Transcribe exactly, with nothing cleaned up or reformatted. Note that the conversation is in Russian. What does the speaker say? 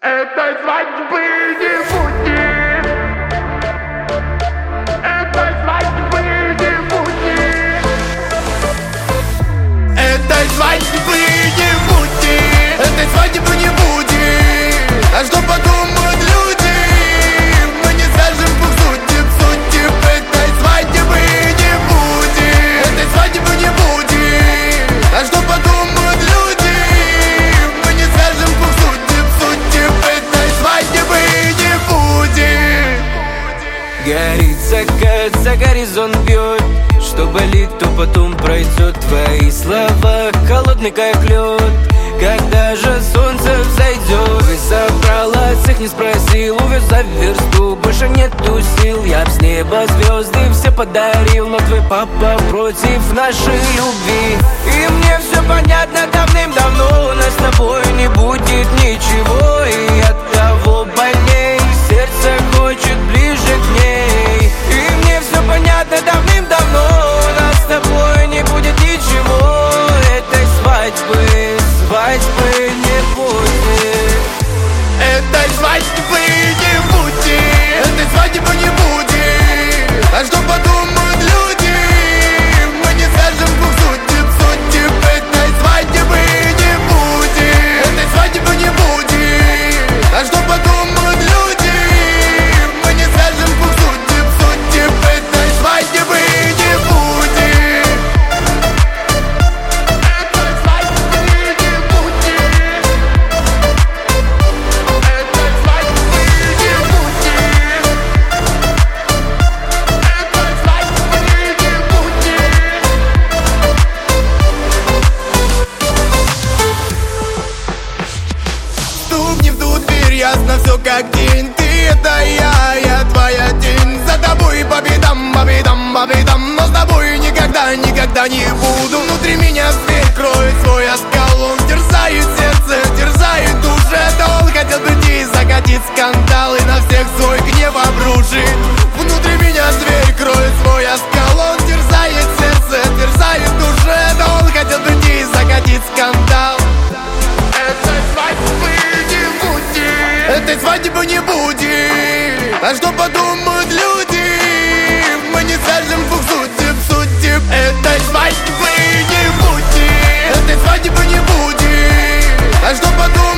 Этой свадьбы не будет. Этой свадьбы не будет. Этой свадьбы не будет. Этой свадьбы не будет. А что подумают люди? Мы не скажем, пусть судеб, судеб. Этой свадьбы не будет. Этой свадьбы не будет. А что подумают люди? Мы не скажем, пусть судеб, судеб. Этой свадьбы не будет. Горит закат, за горизонт бьет. Что болит, то потом пройдет. Твои слова холодный как лед. Когда же солнце взойдет? Ты собрала всех, не спросил. Увез за версту, больше нету сил. Я б с неба звезды все подарил, но твой папа против нашей любви. И мне все понятно давным-давно. У нас с тобой не будет ничего. И от того больней сердце хочет ближе к ней. И мне все понятно давным-давно. У нас с тобой не будет ничего. Этой свадьбы, свадьбы не будет. Этой свадьбы не будет. Этой свадьбы не будет. А что подумают люди? Мы не скажем, пусть судеб, судеб. Этой свадьбы не будет. Этой свадьбы не будет. А что подумают люди? Мы не скажем, пусть судеб, судеб. Этой свадьбы не будет. Этой свадьбы не будет. Этой свадьбы не будет. Этой свадьбы не будет. Стукни в ту дверь, ясно все как день. Ты это я, я твоя тень. За тобой по бедам, по бедам, по бедам. Но с тобой никогда, никогда не буду. Внутри меня зверь кроет свой оскал. Он терзает сердце, терзает душе. Он хотел прийти, закатить скандал и на всех свой гнев обрушить. Внутри меня зверь кроет свой оскал. Он терзает сердце, терзает душе. Он хотел прийти, закатить скандал. Этой свадьбы не будет. Этой свадьбы не будет. А что подумают люди? Мы не скажем, пусть судеб, судеб. Этой свадьбы не будет. Этой свадьбы не будет. А что подумают?